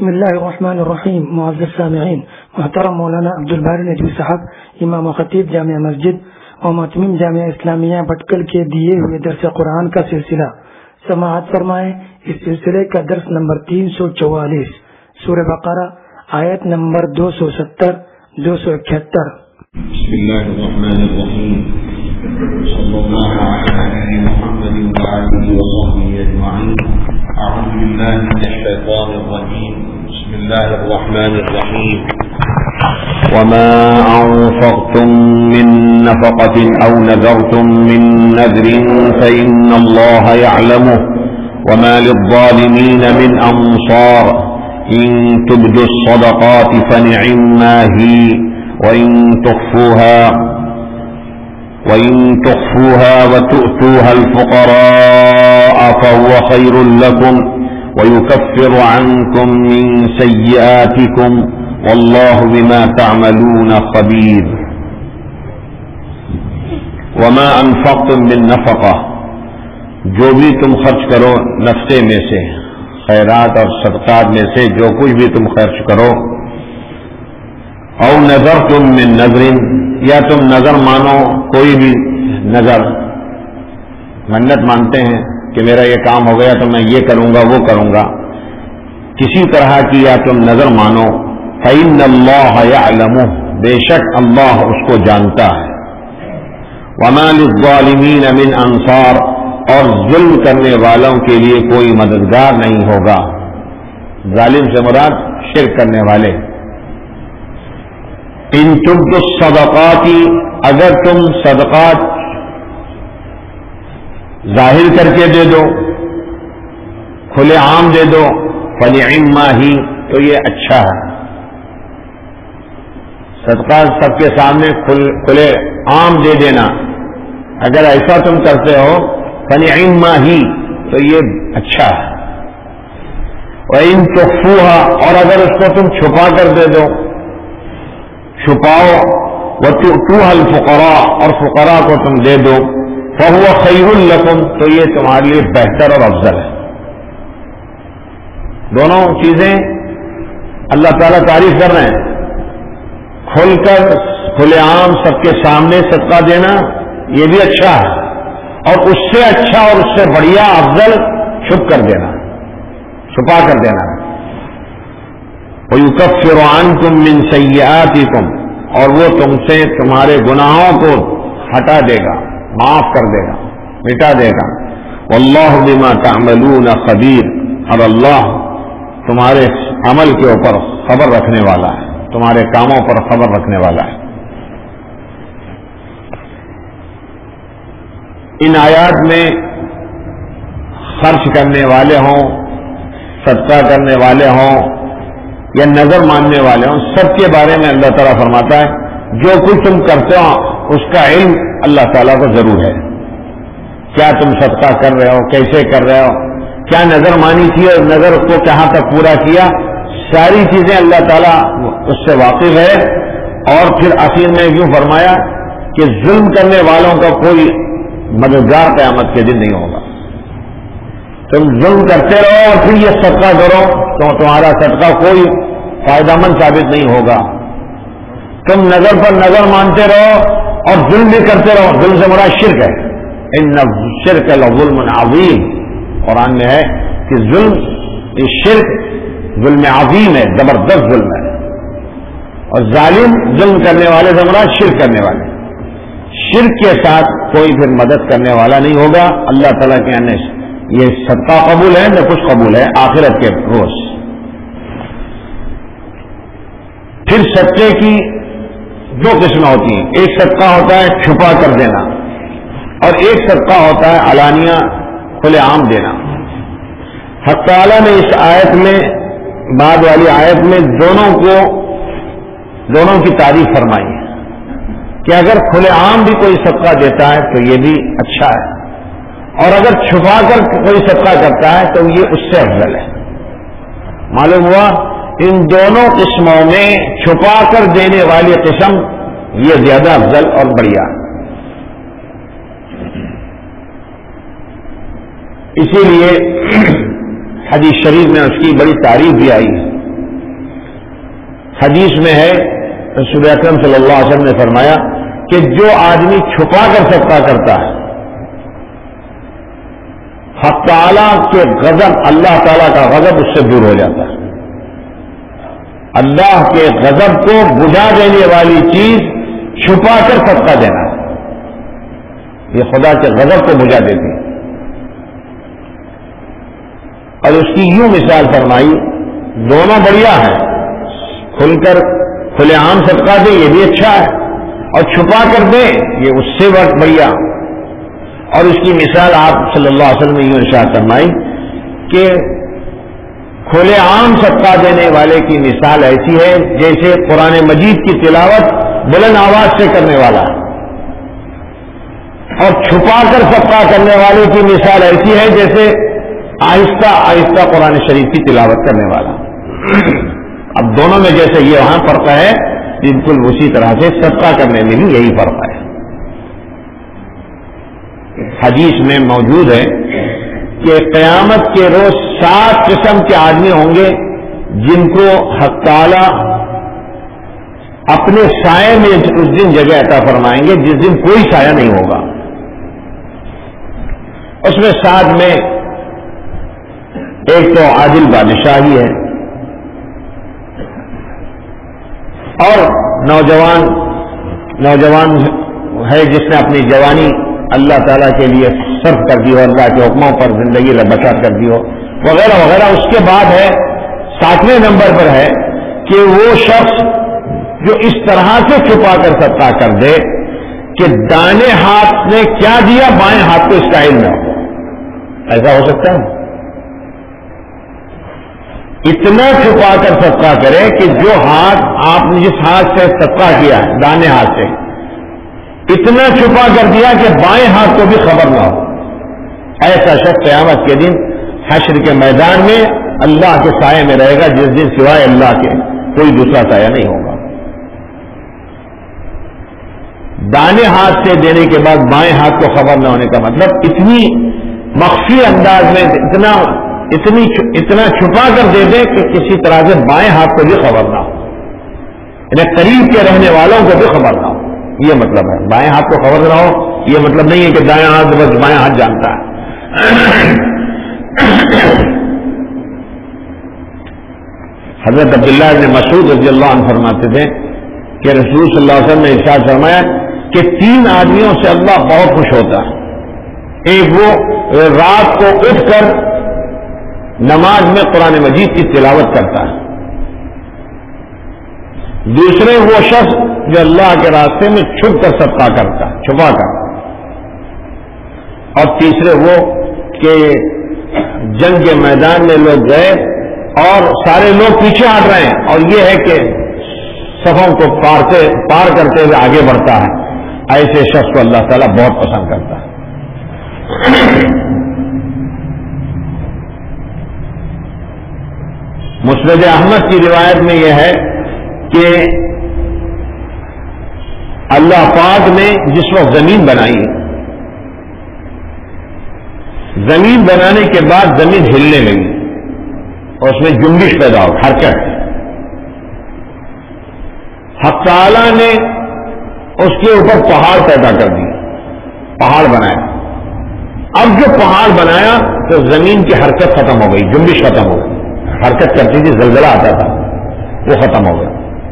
بسم اللہ الرحمن الرحیم. معزز سامعین، محترم مولانا عبدالباری ندوی صاحب، امام و خطیب جامع مسجد اور معتمم جامعہ اسلامیہ بٹکل کے دیے ہوئے درس قرآن کا سلسلہ سماعت فرمائیں. اس سلسلے کا درس نمبر 344، سورہ بقرہ، آیت نمبر 270 271. بسم اللہ الرحمن الرحیم. صلی اللہ علی محمد وعلى وصحبه اجمعین. اعوذ باللہ من الشیطان الرجیم. بسم اللہ الرحمن الرحیم. وما انفقتم من نفقة او نذرتم من نذر فإن الله يعلمه وما للظالمين من انصار ان تبدوا الصدقات فنعما هي وإن تخفوها وتؤتوها الفقراء فهو خير لكم ويكفر عنكم من سيئاتكم والله بما تعملون خبير. وما انفقتم من نفقة، جو بھی تم خرچ کرو نفقے میں سے، خیرات اور صدقات میں سے جو کچھ بھی تم خرچ کرو، او نذرتم من نذر، یا تم نظر مانو کوئی بھی نظر، منت مانتے ہیں کہ میرا یہ کام ہو گیا تو میں یہ کروں گا وہ کروں گا، کسی طرح کی یا تم نظر مانو، فإن اللہ یعلمہ، بے شک اللہ اس کو جانتا ہے، وما للظالمین من انصار، اور ظلم کرنے والوں کے لیے کوئی مددگار نہیں ہوگا. ظالم سے مراد شرک کرنے والے. ان تبدوا الصدقات، اگر تم صدقات ظاہر کر کے دے دو، کھلے عام دے دو، فنعما ہی، تو یہ اچھا ہے. صدقات سب کے سامنے کھلے عام دے دینا، اگر ایسا تم کرتے ہو فنعما ہی، تو یہ اچھا ہے. وَإِن تُخْفُوهَا، اور اگر اس کو تم چھپا کر دے دو، چھپاؤ، وَتُؤْتُوهَا الْفُقَرَاءَ، اور فقراء کو تم دے دو، فَهُوَ خَيْرٌ لَكُمْ، تو یہ تمہارے لیے بہتر اور افضل ہے. دونوں چیزیں اللہ تعالیٰ تعریف کر رہے ہیں. کھل کر کھلے عام سب کے سامنے صدقہ دینا یہ بھی اچھا ہے، اور اس سے اچھا اور اس سے بڑھیا افضل چھپ کر دینا، چھپا کر دینا. وَيُكَفِّرُ عَنْكُمْ مِنْ سَيِّئَاتِكُمْ، اور وہ تم سے تمہارے گناہوں کو ہٹا دے گا، معاف کر دے گا، مٹا دے گا. وَاللَّهُ بِمَا تَعْمَلُونَ خَبِيرٌ، اور اللہ تمہارے عمل کے اوپر خبر رکھنے والا ہے، تمہارے کاموں پر خبر رکھنے والا ہے. ان آیات میں خرچ کرنے والے ہوں، صدقہ کرنے والے ہوں یا نظر ماننے والے ہوں، سب کے بارے میں اللہ تعالیٰ فرماتا ہے جو کچھ تم کرتے ہو اس کا علم اللہ تعالیٰ کو ضرور ہے. کیا تم صدقہ کر رہے ہو، کیسے کر رہے ہو، کیا نظر مانی تھی اور نظر کو کہاں تک پورا کیا، ساری چیزیں اللہ تعالیٰ اس سے واقف ہے. اور پھر آخر میں یوں فرمایا کہ ظلم کرنے والوں کا کوئی مددگار قیامت کے دن نہیں ہوگا. تم ظلم کرتے رہو اور پھر یہ صدقہ کرو تو تمہارا صدقہ کوئی فائدہ مند ثابت نہیں ہوگا. تم نظر پر نظر مانتے رہو اور ظلم بھی کرتے رہو. ظلم سے مراد شرک ہے. ان الشرک لظلم عظیم، قرآن میں ہے کہ ظلم، یہ شرک ظلم عظیم ہے، زبردست ظلم ہے. اور ظالم ظلم کرنے والے سے مراد شرک کرنے والے. شرک کے ساتھ کوئی پھر مدد کرنے والا نہیں ہوگا. اللہ تعالیٰ کے آنے سے یہ صدقہ قبول ہے نہ کچھ قبول ہے آخرت کے روز. پھر صدقے کی دو قسمیں ہوتی ہیں. ایک صدقہ ہوتا ہے چھپا کر دینا، اور ایک صدقہ ہوتا ہے علانیہ کھلے عام دینا. حق تعالیٰ نے اس آیت میں، بعد والی آیت میں دونوں کی تعریف فرمائی ہے کہ اگر کھلے عام بھی کوئی صدقہ دیتا ہے تو یہ بھی اچھا ہے، اور اگر چھپا کر کوئی صدقہ کرتا ہے تو یہ اس سے افضل ہے. معلوم ہوا ان دونوں قسموں میں چھپا کر دینے والی قسم یہ زیادہ افضل اور بڑھیا. اسی لیے حدیث شریف میں اس کی بڑی تعریف بھی آئی ہے حدیث میں ہے رسول اکرم صلی اللہ علیہ وسلم نے فرمایا کہ جو آدمی چھپا کر صدقہ کرتا ہے حق تعالیٰ کے غضب، اللہ تعالیٰ کا غضب اس سے دور ہو جاتا ہے. اللہ کے غضب کو بجھا دینے والی چیز چھپا کر صدقہ دینا ہے. یہ خدا کے غضب کو بجھا دیتی ہے. اور اس کی یوں مثال فرمائی، دونوں بڑھیا ہے، کھل کر کھلے عام صدقہ دے یہ بھی اچھا ہے، اور چھپا کر دے یہ اس سے بڑھیا. اور اس کی مثال آپ صلی اللہ علیہ وسلم نے یوں ارشاد فرمائی کہ کھلے عام صدقہ دینے والے کی مثال ایسی ہے جیسے قرآن مجید کی تلاوت بلند آواز سے کرنے والا ہے، اور چھپا کر صدقہ کرنے والے کی مثال ایسی ہے جیسے آہستہ آہستہ قرآن شریف کی تلاوت کرنے والا. اب دونوں میں جیسے یہ وہاں فرق ہے، بالکل اسی طرح سے صدقہ کرنے میں بھی یہی فرق ہے. حدیث میں موجود ہے کہ قیامت کے روز 7 قسم کے آدمی ہوں گے جن کو حق تعالیٰ اپنے سائے میں اس دن جگہ عطا فرمائیں گے جس دن کوئی سایہ نہیں ہوگا. اس میں 7 میں ایک تو عادل بادشاہ ہی ہے، اور نوجوان ہے جس نے اپنی جوانی اللہ تعالیٰ کے لیے صرف کر دی ہو، اللہ کے حکموں پر زندگی بسر کر دی ہو، وغیرہ وغیرہ. اس کے بعد ہے 7ویں نمبر پر ہے کہ وہ شخص جو اس طرح سے چھپا کر صدقہ کر دے کہ دائیں ہاتھ نے کیا دیا بائیں ہاتھ کو اس کا علم نہ ہو. ایسا ہو سکتا ہے؟ اتنا چھپا کر صدقہ کرے کہ جو ہاتھ آپ نے جس ہاتھ سے صدقہ کیا دائیں ہاتھ سے اتنا چھپا کر دیا کہ بائیں ہاتھ کو بھی خبر نہ ہو. ایسا شخص قیامت کے دن حشر کے میدان میں اللہ کے سائے میں رہے گا جس دن سوائے اللہ کے کوئی دوسرا سایہ نہیں ہوگا. دائیں ہاتھ سے دینے کے بعد بائیں ہاتھ کو خبر نہ ہونے کا مطلب اتنی مخفی انداز میں اتنا چھپا کر دے دے کہ کسی طرح سے بائیں ہاتھ کو بھی خبر نہ ہو، یعنی قریب کے رہنے والوں کو بھی خبر نہ ہو. یہ مطلب ہے. بائیں ہاتھ کو خبر نہ ہو یہ مطلب نہیں ہے کہ دائیں ہاتھ بس بائیں ہاتھ جانتا ہے. حضرت عبداللہ بن مسعود رضی اللہ عنہ فرماتے تھے کہ رسول صلی اللہ علیہ وسلم نے ارشاد فرمایا کہ 3 آدمیوں سے اللہ بہت خوش ہوتا ہے. ایک وہ رات کو اٹھ کر نماز میں قرآن مجید کی تلاوت کرتا ہے، دوسرے وہ شخص جو اللہ کے راستے میں چھپ کر صدقہ کرتا ہے، چھپا کر، اور تیسرے وہ کہ جنگ کے میدان میں لوگ گئے اور سارے لوگ پیچھے ہٹ رہے ہیں اور یہ ہے کہ صفوں کو پار کرتے ہوئے آگے بڑھتا ہے. ایسے شخص کو اللہ تعالیٰ بہت پسند کرتا ہے. مسند احمد کی روایت میں یہ ہے کہ اللہ پاک نے جس وقت زمین بنائی، زمین بنانے کے بعد زمین ہلنے لگی اور اس میں جنبش پیدا ہو، حرکت. حق تعالیٰ نے اس کے اوپر پہاڑ پیدا کر دی، پہاڑ بنایا. اب جو پہاڑ بنایا تو زمین کی حرکت ختم ہو گئی، جنبش ختم ہو گئی. حرکت کرتی تھی، زلزلہ آتا تھا، وہ ختم ہو گیا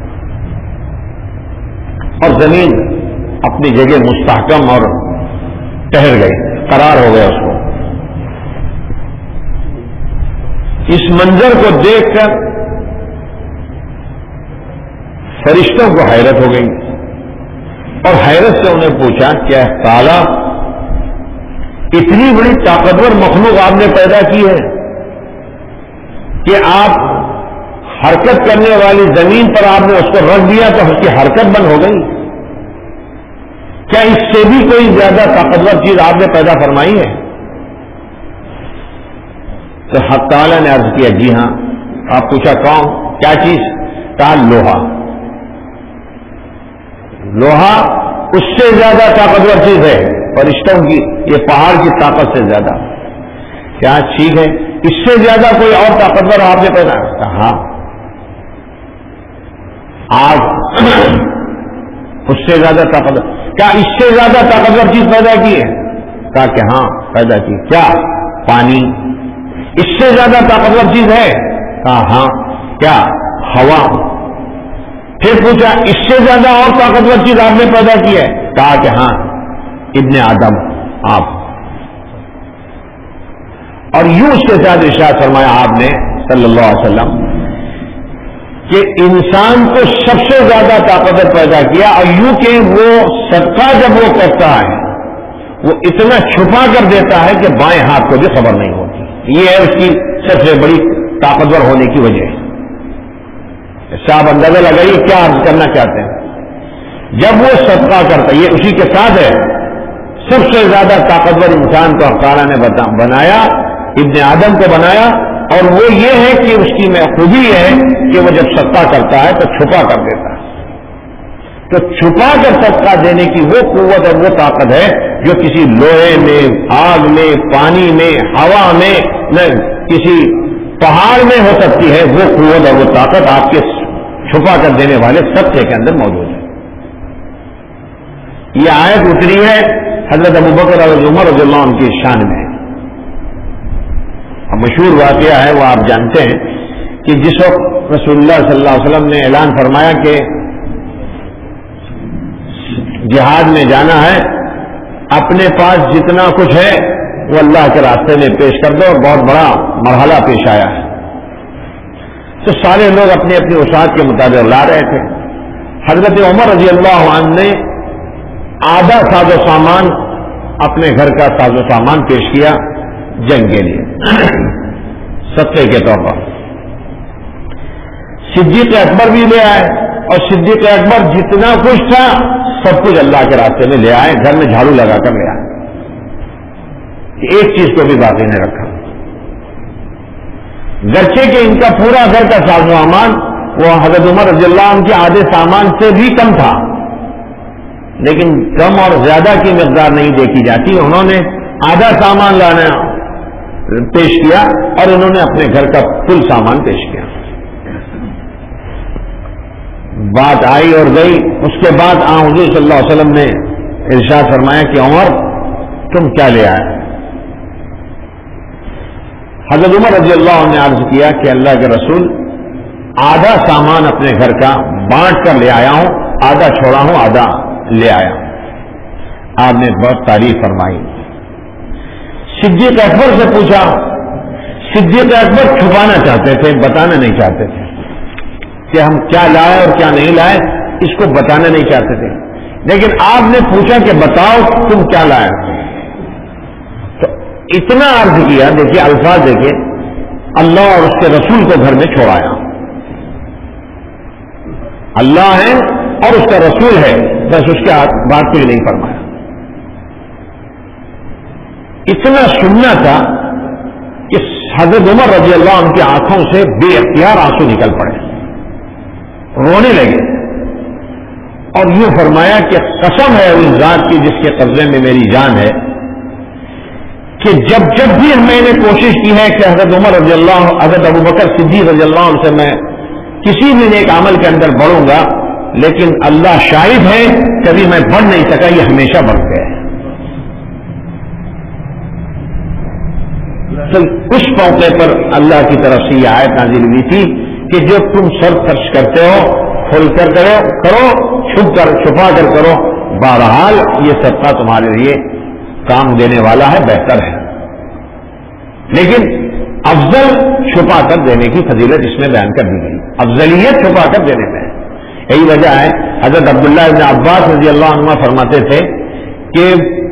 اور زمین اپنی جگہ مستحکم اور ٹہر گئی، قرار ہو گیا اس کو. اس منظر کو دیکھ کر فرشتوں کو حیرت ہو گئی اور حیرت سے انہیں پوچھا کہ تعالیٰ اتنی بڑی طاقتور مخلوق آپ نے پیدا کی ہے کہ آپ حرکت کرنے والی زمین پر آپ نے اس کو رکھ دیا تو اس کی حرکت بند ہو گئی. کیا اس سے بھی کوئی زیادہ طاقتور چیز آپ نے پیدا فرمائی ہے؟ تو حق تعالیٰ نے عرض کیا جی ہاں. آپ پوچھا کون، کیا چیز؟ کہا لوہا. لوہا اس سے زیادہ طاقتور چیز ہے، فرشتوں کی یہ پہاڑ کی طاقت سے زیادہ. کیا ٹھیک ہے، اس سے زیادہ کوئی اور طاقتور آپ نے پیدا؟ ہاں. آگ اس سے زیادہ طاقتور، کیا اس سے زیادہ طاقتور چیز پیدا کی ہے؟ کہا کہ ہاں پیدا کی. کیا؟ پانی. اس سے زیادہ طاقتور چیز ہے؟ کہا ہاں. کیا؟ ہوا. پھر پوچھا اس سے زیادہ اور طاقتور چیز آپ نے پیدا کی ہے؟ کہا کہ ہاں ابن آدم، آپ. اور یوں اس کے ساتھ ارشاد فرمایا آپ نے صلی اللہ علیہ وسلم کہ انسان کو سب سے زیادہ طاقتور پیدا کیا، اور یوں کہ وہ صدقہ جب وہ کرتا ہے وہ اتنا چھپا کر دیتا ہے کہ بائیں ہاتھ کو بھی خبر نہیں ہوتی. یہ ہے اس کی سب سے بڑی طاقتور ہونے کی وجہ. صاحب اندازہ لگائیے کیا عرض کرنا چاہتے ہیں. جب وہ صدقہ کرتا ہے، یہ اسی کے ساتھ ہے، سب سے زیادہ طاقتور انسان کو تعالیٰ نے بنایا، ابن آدم کو بنایا، اور وہ یہ ہے کہ اس کی خوبی ہے کہ وہ جب صدقہ کرتا ہے تو چھپا کر دیتا ہے. تو چھپا کر صدقہ دینے کی وہ قوت اور وہ طاقت ہے جو کسی لوہے میں، آگ میں، پانی میں، ہوا میں، نہ کسی پہاڑ میں ہو سکتی ہے. وہ قوت اور وہ طاقت آپ کے چھپا کر دینے والے صدقے کے اندر موجود ہے. یہ آیت اتری ہے حضرت ابوبکر اور عمر رضی اللہ عنہ کی شان میں. مشہور واقعہ ہے، وہ آپ جانتے ہیں کہ جس وقت رسول اللہ صلی اللہ علیہ وسلم نے اعلان فرمایا کہ جہاد میں جانا ہے، اپنے پاس جتنا کچھ ہے وہ اللہ کے راستے میں پیش کر دو، اور بہت بڑا مرحلہ پیش آیا ہے. تو سارے لوگ اپنی اپنی وسعت کے مطابق لا رہے تھے. حضرت عمر رضی اللہ عنہ نے آدھا ساز و سامان، اپنے گھر کا ساز و سامان پیش کیا جنگ کے لیے صدقے کے طور پر. صدیق اکبر بھی لے آئے، اور صدیق اکبر جتنا کچھ تھا سب کچھ اللہ کے راستے میں لے آئے، گھر میں جھاڑو لگا کر لے آئے، ایک چیز کو بھی باقی نہیں رکھا. گرچہ کہ ان کا پورا گھر کا ساز و سامان وہ حضرت عمر رضی اللہ عنہ کے آدھے سامان سے بھی کم تھا، لیکن کم اور زیادہ کی مقدار نہیں دیکھی جاتی. انہوں نے آدھا سامان لانا پیش کیا اور انہوں نے اپنے گھر کا کل سامان پیش کیا. بات آئی اور گئی. اس کے بعد حضور صلی اللہ علیہ وسلم نے ارشاد فرمایا کہ عمر تم کیا لے آئے؟ حضرت عمر رضی اللہ عنہ نے عرض کیا کہ اللہ کے رسول، آدھا سامان اپنے گھر کا بانٹ کر لے آیا ہوں، آدھا چھوڑا ہوں، آدھا لے آیا. آپ نے بہت تعریف فرمائی. صدیق اکبر سے پوچھا. صدیق اکبر چھپانا چاہتے تھے، بتانا نہیں چاہتے تھے کہ ہم کیا لائے اور کیا نہیں لائے، اس کو بتانا نہیں چاہتے تھے. لیکن آپ نے پوچھا کہ بتاؤ تم کیا لائے، تو اتنا عرض کیا. دیکھیے الفاظ دیکھیے، اللہ اور اس کے رسول کو گھر میں چھوڑایا. اللہ ہے اور اس کا رسول ہے، بس اس کے بات کچھ نہیں فرمایا. اتنا سننا تھا کہ حضرت عمر رضی اللہ عنہ کی آنکھوں سے بے اختیار آنسو نکل پڑے، رونے لگے، اور یوں فرمایا کہ قسم ہے اس ذات کی جس کے قبضے میں میری جان ہے کہ جب جب بھی میں نے کوشش کی ہے کہ حضرت عمر رضی اللہ عنہ، حضرت ابوبکر صدیق رضی اللہ عنہ سے میں کسی بھی نیک عمل کے اندر بڑھوں گا، لیکن اللہ شاہد ہے کبھی میں بڑھ نہیں سکا، یہ ہمیشہ بڑھ گئے. اس موقع پر اللہ کی طرف سے یہ آیت نازل ہوئی تھی کہ جو تم سر خرچ کرتے ہو کھل کر کرو، چھپا کر کرو، بہرحال یہ صدقہ تمہارے لیے کام دینے والا ہے، بہتر ہے. لیکن افضل چھپا کر دینے کی فضیلت اس میں بیان کر دی گئی، افضلیت چھپا کر دینے میں. یہی وجہ ہے حضرت عبداللہ ابن عباس رضی اللہ عنہ فرماتے تھے کہ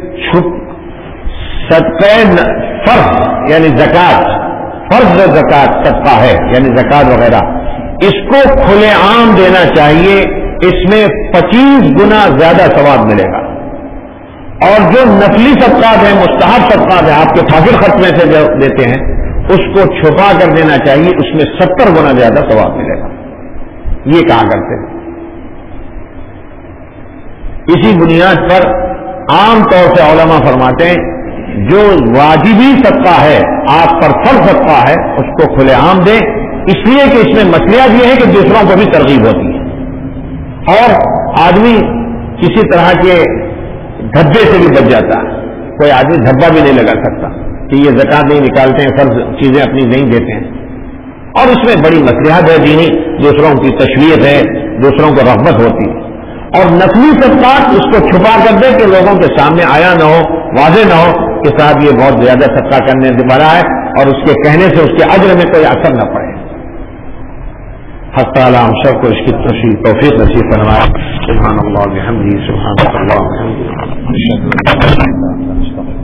صدقہ فرض یعنی زکات، فرض زکات صدقہ ہے یعنی زکات وغیرہ، اس کو کھلے عام دینا چاہیے، اس میں 25 گنا زیادہ ثواب ملے گا. اور جو نفلی صدقات ہیں، مستحب صدقات ہیں، آپ کے فاضل خرچ میں سے جو دیتے ہیں، اس کو چھپا کر دینا چاہیے، اس میں 70 گنا زیادہ ثواب ملے گا. یہ کہا کرتے ہیں. اسی بنیاد پر عام طور سے علماء فرماتے ہیں جو واجبی صدقہ ہے، آپ پر فرض صدقہ ہے، اس کو کھلے عام دیں، اس لیے کہ اس میں مصلحت یہ ہے کہ دوسروں کو بھی ترغیب ہوتی ہے. اور آدمی کسی طرح کے دھبے سے بھی بچ جاتا ہے. کوئی آدمی دھبا بھی نہیں لگا سکتا کہ یہ زکات نہیں نکالتے ہیں، فرض چیزیں اپنی نہیں دیتے ہیں. اور اس میں بڑی مصلحت ہے دینی، دوسروں کی تشویق ہے، دوسروں کو رغبت ہوتی ہے. اور نقلی صدقات اس کو چھپا کر دے کہ لوگوں کے سامنے آیا نہ ہو، واضح نہ ہو کہ صاحب یہ بہت زیادہ صدقہ کرنے والا ہے، اور اس کے کہنے سے اس کے اجر میں کوئی اثر نہ پڑے. حق تعالی ہم سب کو اس کی توفیق نصیب فرمائے. سبحان اللہ و بحمدہ، سبحان اللہ و بحمدہ.